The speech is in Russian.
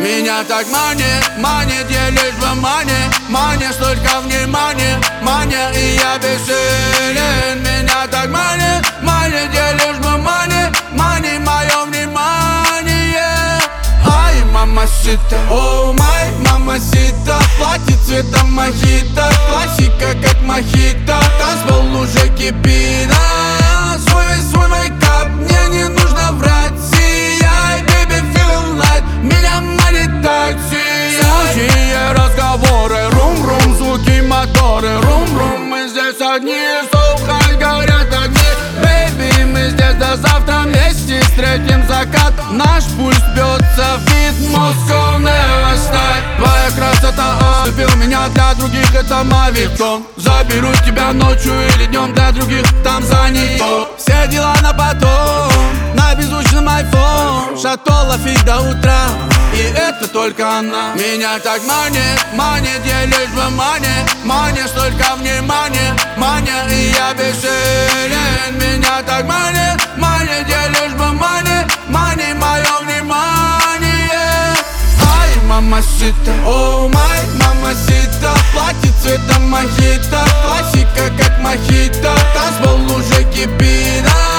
Меня так манит, я лишь в мане, столько внимания, мания, и я бессилен. Меня так манит, я лишь в мане, мое внимание. Ай, мамасита, о май, мамасита, платье цветом мохито, классика как мохито, танцпол уже кипит. Свой мейкап, мне не нужно врать. Сияй, baby, feeling light, меня манит так, сияй. Сухие разговоры, рум-рум, звуки моторы, рум-рум, мы здесь одни, слухай, горят огни. Baby, мы здесь до завтра вместе встретим закат. Наш пульс бьется в ритм, Moscow never stop. Твоя красота ослепил меня, для других это мавитон. Заберу тебя ночью или днем, для других там за нее. Все дела на потом, на беззвучном iPhone. Шато лафит до утра, и это только она. Меня так манит, я лишь в мане, столько внимания, мания, и я бессилен. Меня так манит, я лишь в мане, мое внимание. Ай, мамасита, о май, мамасита, платье цветом мохито, классика как мохито, танцпол уже кипит.